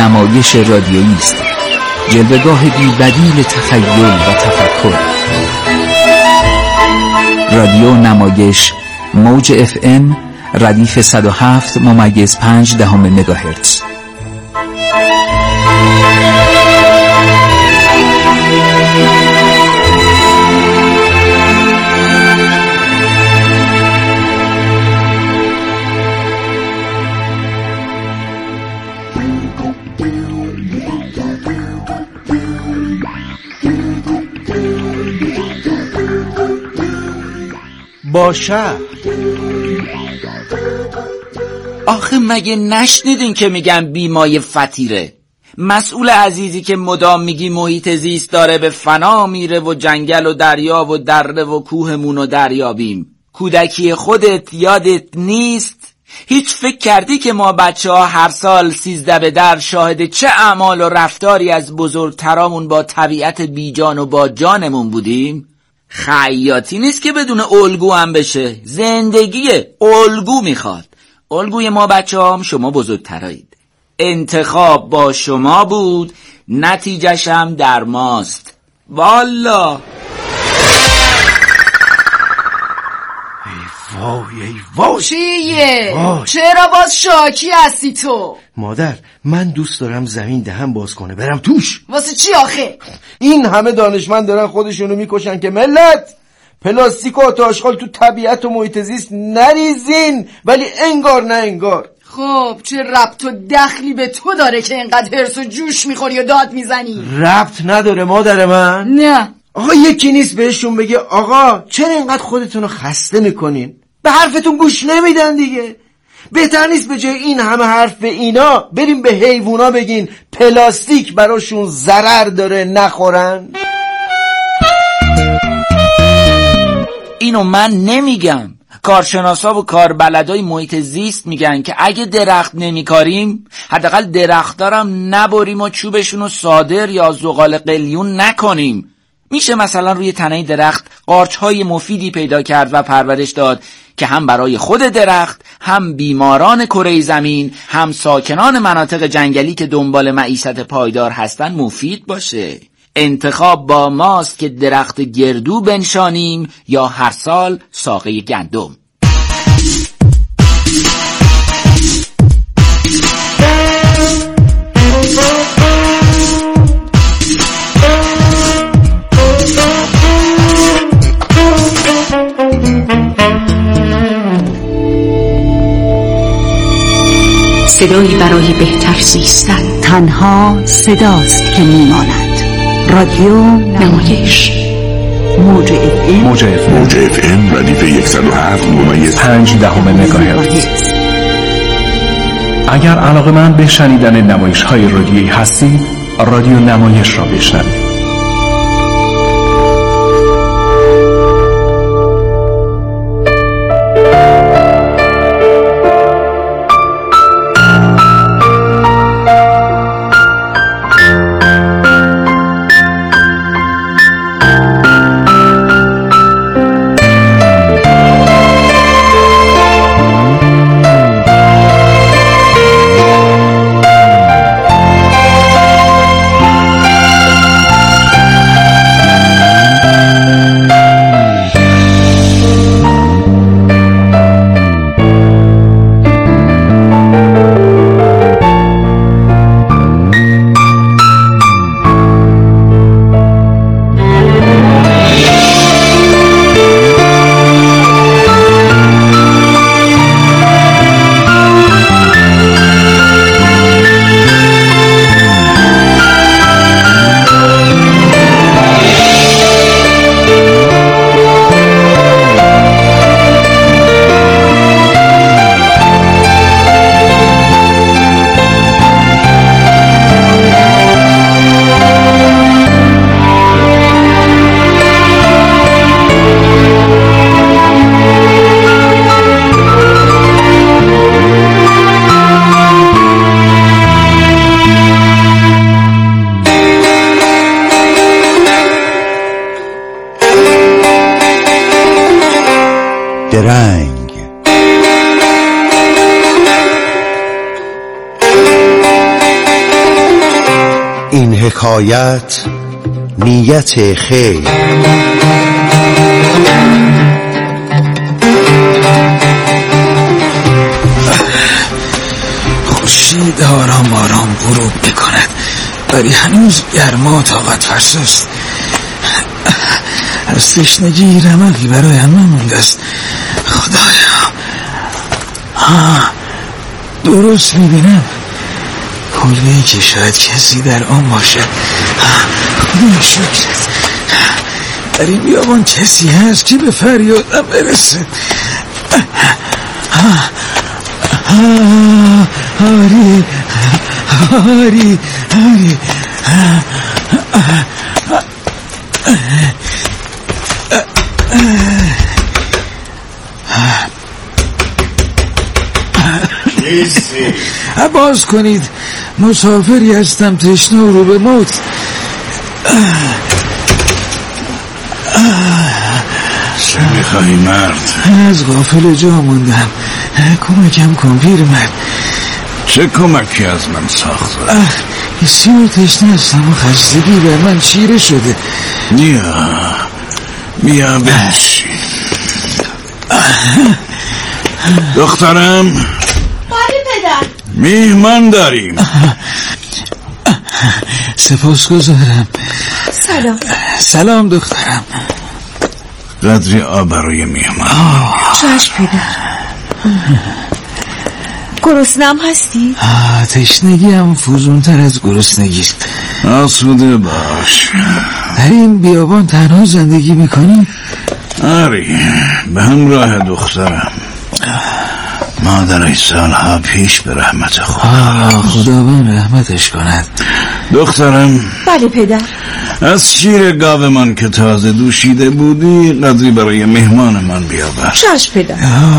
نمایش رادیویی است، جلوه‌گاه بی‌بدیل تخیل و تفکر. رادیو نمایش، موج FM ردیف 107.5 مگاهرتز. باشه. آخه مگه نشنیدین که میگن بیمای فتیره؟ مسئول عزیزی که مدام میگی محیط زیست داره به فنا میره و جنگل و دریا و دره و کوهمون و دریابیم، کودکی خودت یادت نیست؟ هیچ فکر کردی که ما بچه ها هر سال 13 به در شاهد چه اعمال و رفتاری از بزرگترامون با طبیعت بیجان و با جانمون بودیم؟ خیاطی نیست که بدون الگو هم بشه، زندگیه، الگو میخواد. الگوی ما بچه هم شما بزرگترایید، انتخاب با شما بود، نتیجهش هم در ماست. والا وای چیه؟ چرا باز شاکی هستی تو؟ مادر، من دوست دارم زمین دهن باز کنه برم توش. واسه چی آخه؟ این همه دانشمند دارن خودشونو میکشن که ملت پلاستیک و آتش‌خال تو طبیعت و محیط زیست نریزین، ولی انگار نه انگار. خب چه ربط و دخلی به تو داره که اینقدر هرس و جوش میخوری و داد میزنی؟ ربط نداره مادر من. نه آقا یکی نیست بهشون بگه آقا چرا اینقدر خودتونو خسته میکنین؟ به حرفتون گوش نمیدن دیگه. بهتر نیست به جای این همه حرف به اینا بریم به حیوونا بگین پلاستیک براشون ضرر داره نخورن؟ اینو من نمیگم، کارشناسا و کاربلدای محیط زیست میگن که اگه درخت نمیکاریم حداقل درختارم نبریم و چوبشونو صادر یا زغال قلیون نکنیم. میشه مثلا روی تنه درخت قارچهای مفیدی پیدا کرد و پرورش داد که هم برای خود درخت، هم بیماران کره زمین، هم ساکنان مناطق جنگلی که دنبال معیشت پایدار هستن مفید باشه. انتخاب با ماست که درخت گردو بنشانیم یا هر سال ساقه گندم. صدایی برای بهتر زیستن، تنها صداست که میماند. رادیو نمایش، موج FM ردیف 107.5 مگاهرتز. اگر علاقه‌مند به شنیدن نمایش‌های رادیویی هستید، رادیو نمایش را بشنوید. این حکایت نیت خیر. خورشید آرام آرام غروب میکند، ولی هنوز گرما طاقت فرساست. از تشنگی رمقی برایم نمونده است. خدایا، درست میبینم، کلبه‌ای که شاید کسی در آن باشد. خدا شکرت، در این بیابان کسی هست که به فریادم برسه. آری آری آری. باز کنید، مسافری هستم تشنه و رو به موت. چه میخوایی مرد؟ از غافل جا موندم، کمکم کن پیرمرد. چه کمکی از من ساخت؟ بسیار تشنه هستم و خستگی بر من چیره شده. بیا بنشین. دخترم، بله پدر. میهمان داریم. سپاسگزارم. سلام دخترم. قدری آب برای میهمان. چشم پدر. گرسنم هستی؟ تشنگی هم فزونتر از گرسنگیست. آسوده باش. در این بیابان تنها زندگی میکنی؟ آری، به همراه دخترم. مادرش سالها پیش به رحمت خداوند رحمتش کند. دخترم. بله پدر. از شیر گاومان که تازه دوشیده بودی قدری برای مهمان من بیاور. چشم پدر.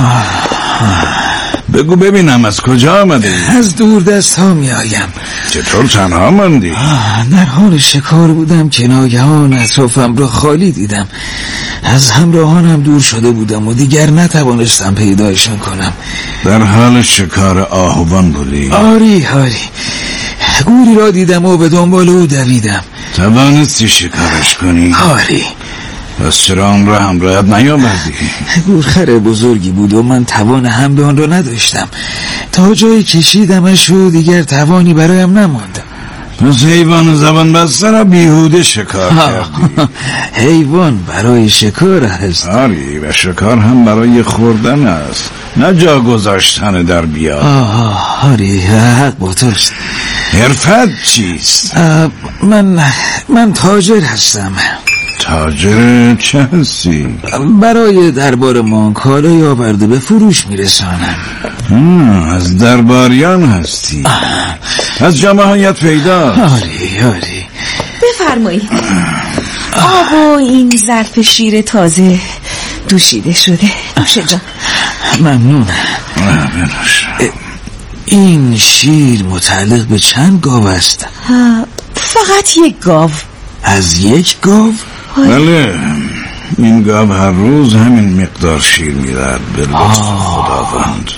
بگو ببینم از کجا آمده؟ از دور دست ها می آیم. چطور تنها ماندی؟ در حال شکار بودم که ناگهان اطرافم را خالی دیدم. از همراهانم دور شده بودم و دیگر نتوانستم پیدایشان کنم. در حال شکار آهوان بودی؟ آری گوری را دیدم و به دنبال او دویدم. توانستی شکارش کنی؟ آری. پس چرا آن را همراهت نیاوردی؟ گورخر بزرگی بود و من توان حمل آن را نداشتم. تا جایی کشیدمش و دیگر توانی برایم نماند. پس حیوان زبان بسته را بیهوده شکار کردی. حیوان برای شکار است. آری، و شکار هم برای خوردن است، نه جا گذاشتن در بیاد. آری، حق با توست. حرفت چیست؟ من تاجر هستم. تاجر چه هستی؟ برای دربارمان کالای آورده به فروش میرسانم. از درباریان هستی؟ از جماعت پیدا. آری. بفرمایید. آب و این ظرف شیر تازه دوشیده شده. نوشه جان. ممنونم. بنوش. این شیر متعلق به چند گاو است؟ فقط یک گاو. از یک گاو؟ بله، این گاو هر روز همین مقدار شیر میدهد به لطف خداوند.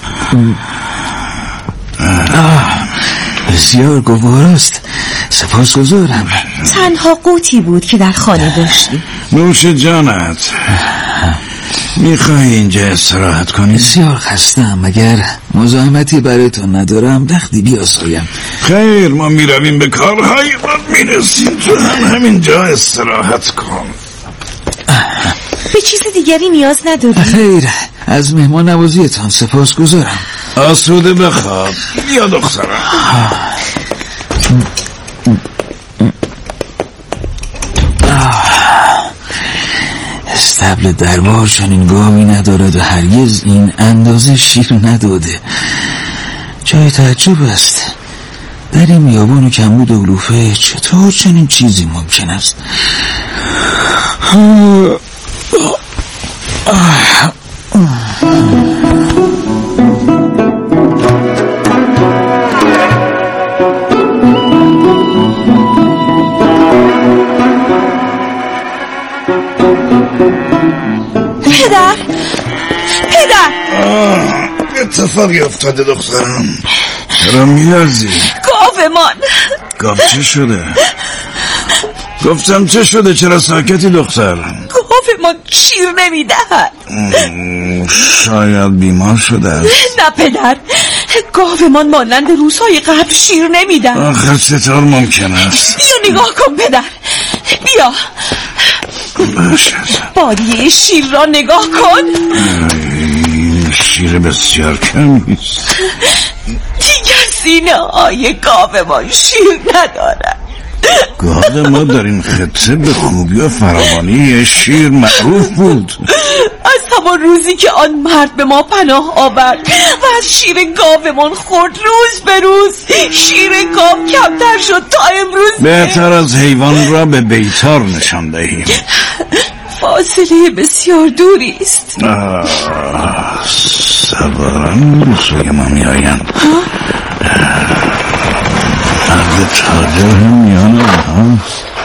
بسیار گوارست. سپاسگزارم. تنها قوتی بود که در خانه داشتی. نوش جانت. میخوای اینجا استراحت کنی؟ بسیار خستم. اگر مزاحمتی برایتون ندارم وقتی بیاسایم. خیر، ما میرویم به کارهای ما میرسیم. تو هم همینجا استراحت کن. به چیز دیگری نیاز نداری؟ خیر، از مهمان نوازیتان سپاسگزارم. آسوده بخواب. بیا دخترم. استبل دربار چنین گاوی ندارد و هرگز این اندازه شیر نداده. جای تعجب است. در این بیابان و کمبود و علوفه چطور چنین چیزی ممکن است؟ پدر اتفاقی افتاده دخترم. چرا میلرزی؟ گاومان گاو چه شده؟ گفتم چه شده؟ چرا ساکتی دختر؟ گاومان شیر نمیدهد. شاید بیمار شده است. نه پدر، گاومان مانند روزهای قبل شیر نمیدهد. آخر چطور ممکن است؟ بیا نگاه کن پدر، بیا باشد. بادیه شیر را نگاه کن. این شیر بسیار کمی است. دیگر سینه های گاومان شیر ندارد. گاو ما در این خطه به خوبی و فراوانی شیر معروف بود. از همان روزی که آن مرد به ما پناه آورد و از شیر گاومان خورد، روز به روز شیر گاو کمتر شد تا امروز. بهتر از حیوان را به بیطار نشان دهیم. فاصله بسیار دوری است. سواران سوی ما می آیند. مرد تاجر هم میان آنها.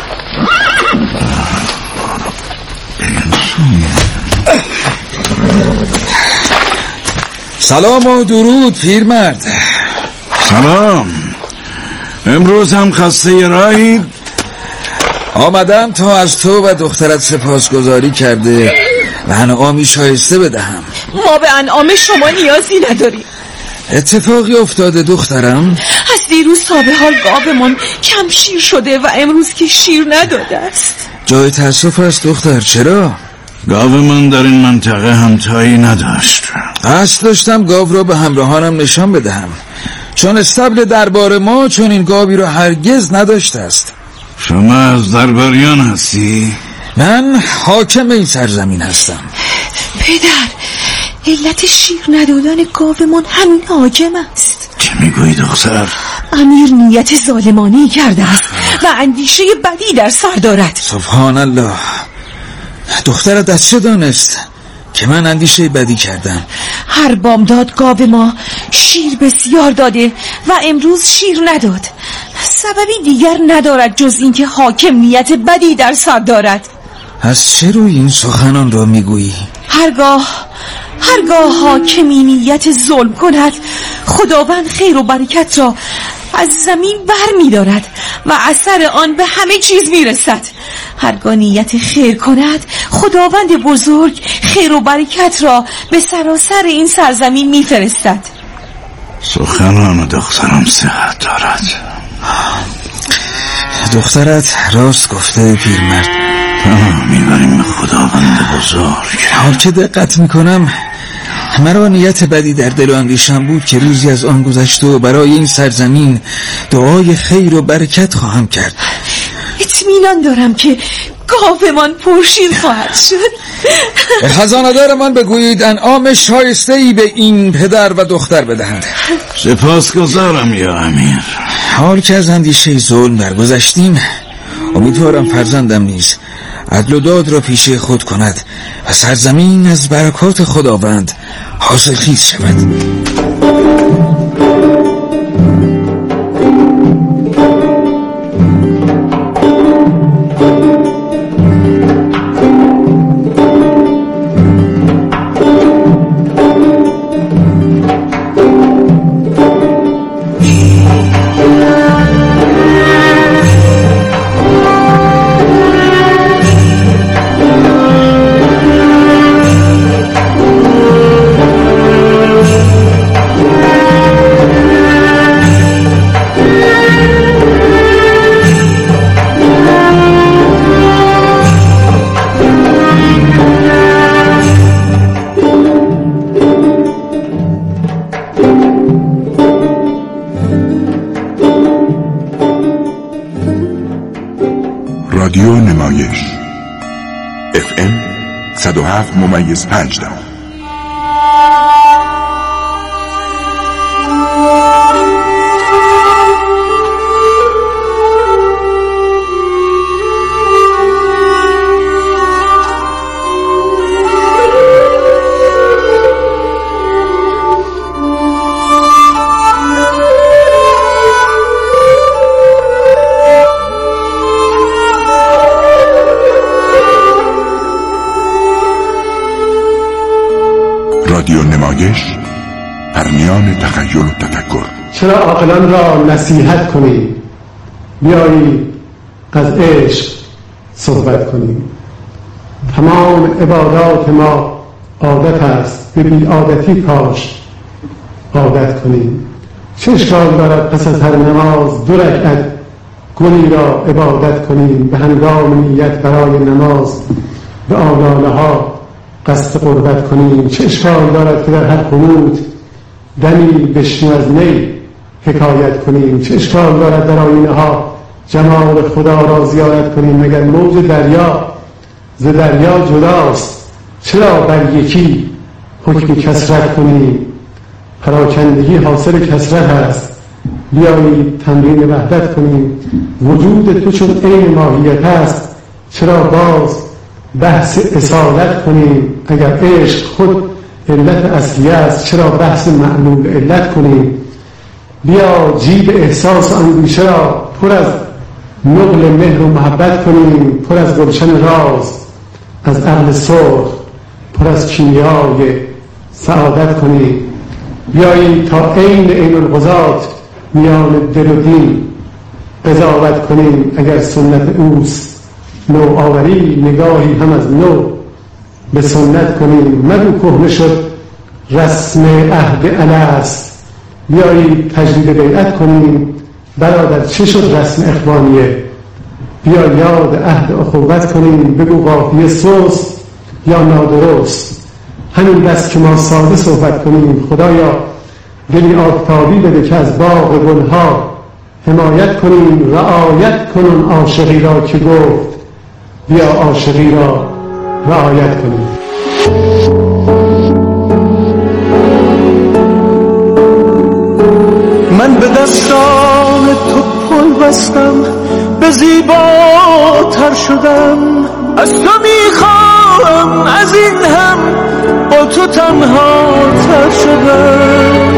سلام و درود پیرمرد. سلام. امروز هم خسته راهی؟ آمدم تا از تو و دخترت سپاسگزاری کرده و انعامی شایسته بدهم. ما به انعام شما نیازی نداریم. اتفاقی افتاده دخترم؟ از دیروز تا به حال گاومان کم شیر شده و امروز که شیر نداده است. جای تأسف است دختر. چرا؟ گاو من در این منطقه همتایی نداشت. قصد داشتم گاو را به همراهانم نشان بدهم، چون استبل دربار ما چون این گاوی را هرگز نداشته است. شما از درباریان هستی؟ من حاکم این سرزمین هستم. پدر، علت شیر ندادن گاومان همین حاکم است. چه میگویی دختر؟ امیر نیت ظالمانه‌ای کرده است و اندیشه بدی در سر دارد. سبحان الله. دخترت از چه دانست که من اندیشه بدی کردم؟ هر بامداد گاو ما شیر بسیار داده و امروز شیر نداد. سببی دیگر ندارد جز اینکه حاکم نیت بدی در سر دارد. از چه روی این سخنان را میگویی؟ هرگاه حاکمی نیت ظلم کند، خداوند خیر و برکت را از زمین بر می دارد و اثر آن به همه چیز می رسد. هرگاه نیت خیر کند، خداوند بزرگ خیر و برکت را به سراسر این سرزمین می فرستد. سخنان دخترم صحت دارد. دخترت راست گفته پیرمرد. میبریم به خداوند بزرگ. حال که دقت میکنم مرا نیت بدی در دل و اندیشم بود که روزی از آن گذشت و برای این سرزمین دعای خیر و برکت خواهم کرد. اطمینان دارم که گاومان پرشیر خواهد شد. به خزانه‌دار من بگویید انعام شایسته‌ای به این پدر و دختر بدهند. سپاسگزارم یا امیر. حال که از اندیشه ظلم درگذشتیم، امیدوارم فرزندم نیز عدل و داد را پیشه خود کند و سرزمین از برکات خداوند حاصل خیز شود. رادیو نمایش FM 107.5. رادیو نمایش در میان تخیل و تفکر. چرا عاقلان را نصیحت کنید بیایید از عشق صحبت کنیم. تمام عبادات ما عادت است، به بی‌عادتی کاش عادت کنیم. چه اشکال دارد پس از هر نماز 2 رکعت گلی را عبادت کنیم، به هنگام نیت برای نماز به آلاله ها قصد قربت کنیم. چه اشکال دارد که در هر قنوت دمی بشنو از نی حکایت کنیم. چه اشکال دارد در آیینه ها جمال خدا را زیارت کنیم. مگر موج دریا ز دریا جداست، چرا بر یکی حکم کثرت کنیم؟ پراکندگی حاصل کثرت است، بیایید تمرین وحدت کنیم. وجود تو چون عین ماهیت است، چرا باز بحث اصالت کنیم؟ اگر عشق خود علت اصلی است، چرا بحث معلول علت کنیم؟ بیا جیب احساس اندیشه را پر از نقل مهر و محبت کنیم، پر از گلشن راز از عقل سرخ، پر از کیمیای سعادت کنیم. بیایید تا عین القضات میان دل و دین قضاوت کنیم. اگر سنت اوست نوآوری، نگاهی هم از نو به سنت کنیم. مگو کهنه شد رسم عهد الست، بیایید تجدید بیعت کنیم. برادر چه شد رسم اخوانیه؟ بیا یاد عهد اخوت کنیم. بگو قافیه سست یا نادرست، همین بس که ما ساده صحبت کنیم. خدایا دلی آفتابی بده که از باغ گلها حمایت کنیم. رعایت کنون عاشقی را که گفت بیا عاشقی را رعایت کنیم. من به دستان تو پل بستم، به زیباتر شدم. از تو میخواهم از این هم با تو تنها تر شدم.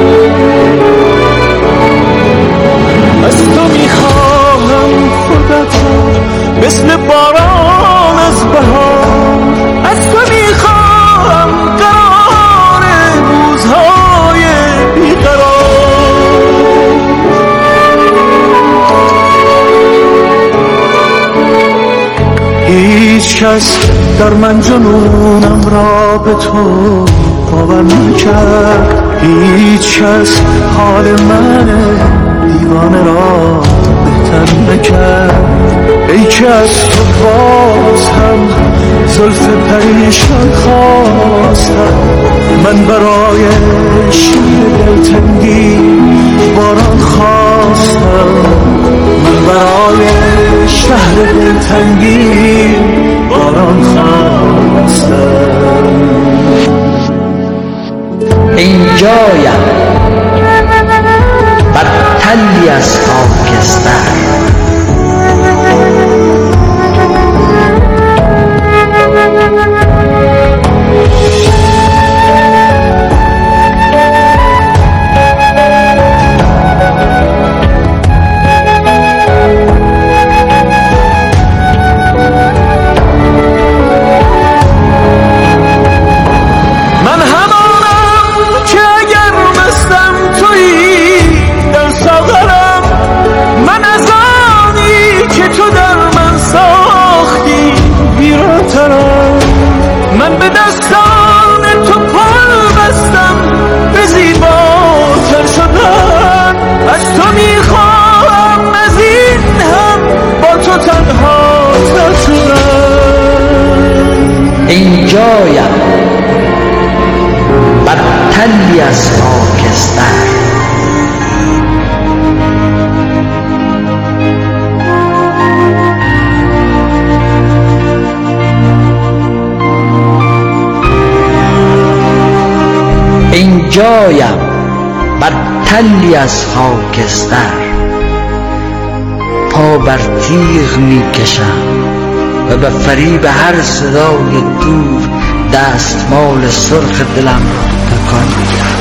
از تو میخواهم خودت را مثل باران از بهار. از تو میخواهم قرار روزهای بیقرار. هیچ کس در من جنونم را به تو باور نکرد. هیچ کس حال من دیوانه را بهتر نکرد. ای که از تو باز هم زلف پریشان خواستم. من برای شیر دلتنگی باران خواستم. من برای شهر دلتنگی باران خواستم. اینجایم بر تلی از خاکستر. من به دستان تو پل بستم، به زیباتر شدن. از تو میخواهم از این هم با تو تنها تر شدن. اینجایم بر تلی از خاکستر. اینجایم بر تلی از خاکستر. پا بر تیغ میکشم و به فریب هر صدای دور دستمال سرخ دلم را تکان میدهم.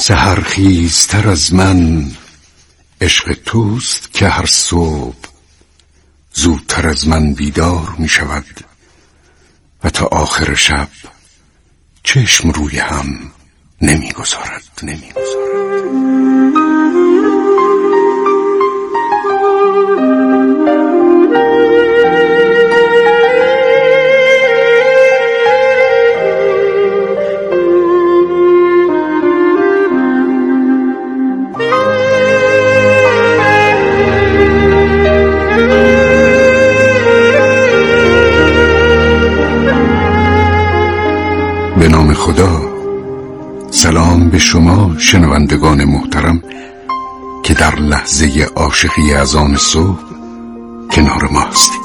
سحرخیزتر از من عشق توست که هر صبح زودتر از من بیدار می شود و تا آخر شب چشم روی هم نمی گذارد. به نام خدا. سلام به شما شنوندگان محترم که در لحظه عاشقی از آن صبح کنار ما هستید.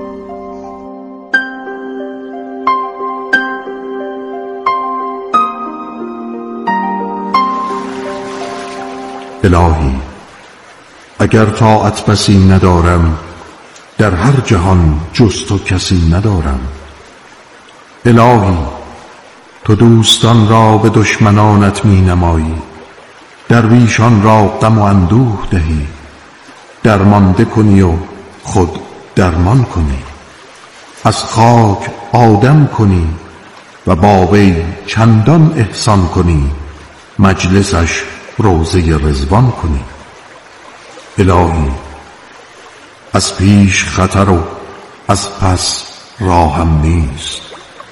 الهی اگر طاعت بسی ندارم، در هر جهان جز تو کسی ندارم. الهی تو دوستان را به دشمنانت می نمایی، درویشان را غم و اندوه دهی، درمانده کنی و خود درمان کنی، از خاک آدم کنی و با وی چندان احسان کنی مجلسش روضه رضوان کنی. الهی از پیش خطر و از پس راهم نیست،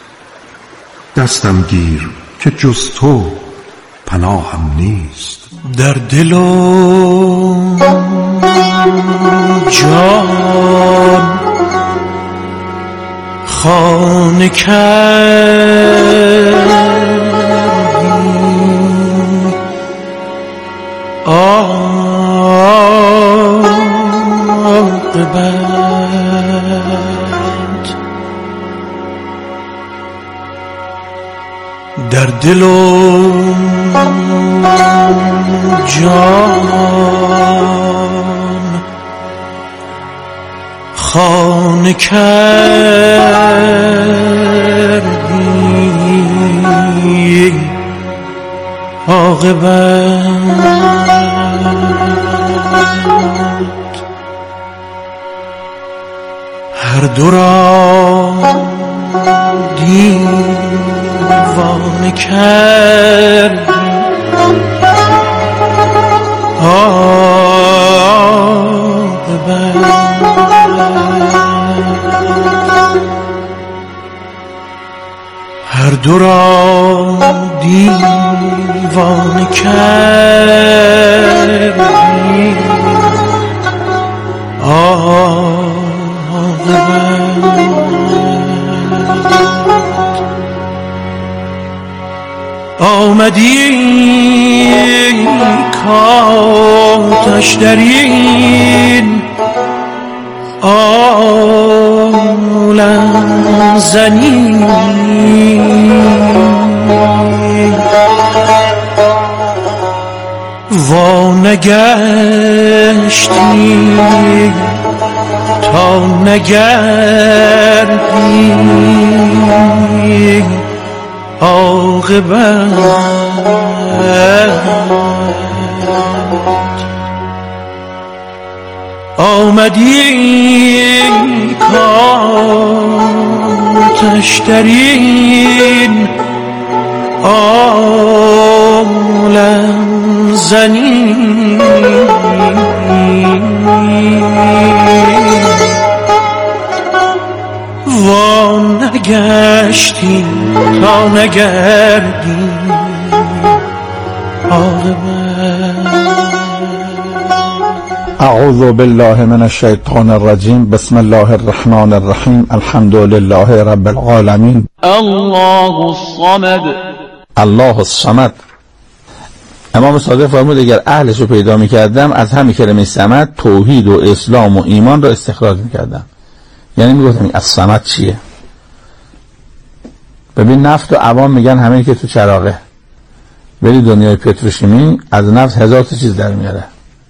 دستم گیر که جز تو پناهم نیست. در دل و جان خانه کردی، عاقبت در دل و جان خانه کردی، عاقبت هر دو را دیوانه کردی، هر دو را دیوانه کردی، آمدی کاتش درین عالم زنی، وا نگشتی تا نگردی، عاقبت آمدی کاتش درین عالم زنی، وا نگشتی تا نگردی، اعوذ بالله من الشیطان الرجیم. بسم الله الرحمن الرحیم. الحمد لله رب العالمین. الله الصمد. الله الصمد. امام صادق فرمود اگر اهلش رو پیدا می‌کردم از همین کلمه صمد توحید و اسلام و ایمان رو استخراج می‌کردم. یعنی میگفتم الصمد چیه؟ ببین نفت و عوام میگن همین که تو چراغه، ولی دنیای پتروشیمی از نفت هزار تا چیز در میاره.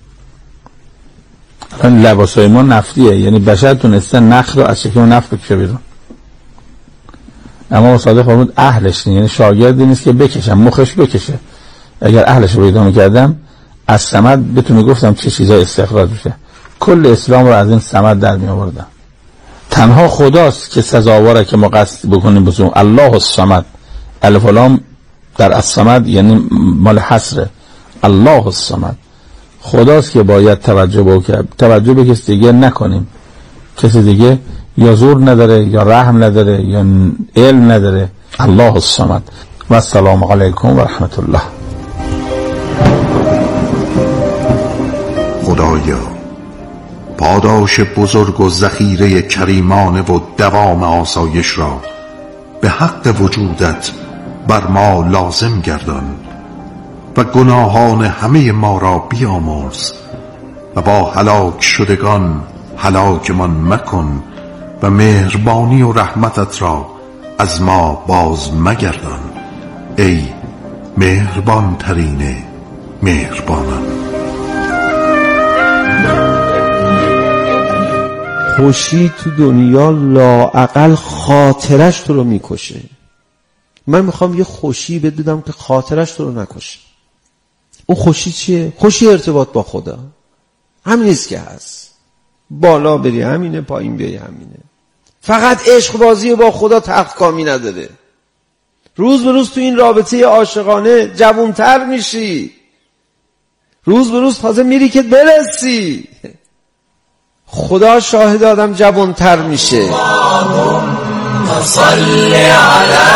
این لباسای ما نفتیه، یعنی بشر تونسته نخ رو از شکم نفت بکشه بیرون. اما صادق فرمود اهلش نیست، یعنی شاگردی نیست که بکشن، مخش بکشه. اگر اهلش رو پیدا میکردم از صمد بتونه گفتم چه چیزای استخراج میشه، کل اسلام رو از این صمد در می آوردم. تنها خداست که سزاواره که ما قصد بکنیم بسیم الله الصمد. الف و لام در الصمد یعنی مال حصره. الله الصمد خداست که باید توجه به کسی دیگه نکنیم. کسی دیگه یا زور نداره یا رحم نداره یا علم نداره. الله الصمد. و السلام علیکم و رحمت الله. خدایا پاداش بزرگ و ذخیره کریمانه و دوام آسایش را به حق وجودت بر ما لازم گردان و گناهان همه ما را بیامرز و با هلاک شدگان هلاکمان مکن و مهربانی و رحمتت را از ما باز مگردان ای مهربان ترین مهربانان. خوشی تو دنیا لااقل خاطرش تو رو میکشه. من میخوام یه خوشی بدونم که خاطرش تو رو نکشه. اون خوشی چیه؟ خوشی ارتباط با خدا. همینیست که هست. بالا بری همینه، پایین بیای همینه. فقط عشق بازی با خدا تحقامی نداره. روز به روز تو این رابطه عاشقانه جوانتر میشی. روز به روز تازه میری که برسی. خدا شاهد آدم جوانتر میشه. اللهم صل علی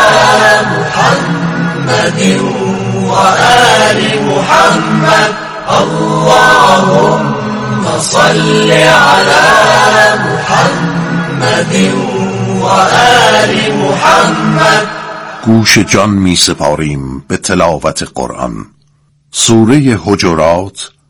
محمد و آل محمد. اللهم صل علی محمد و آل محمد. گوش جان می سپاریم به تلاوت قرآن. سوره حجرات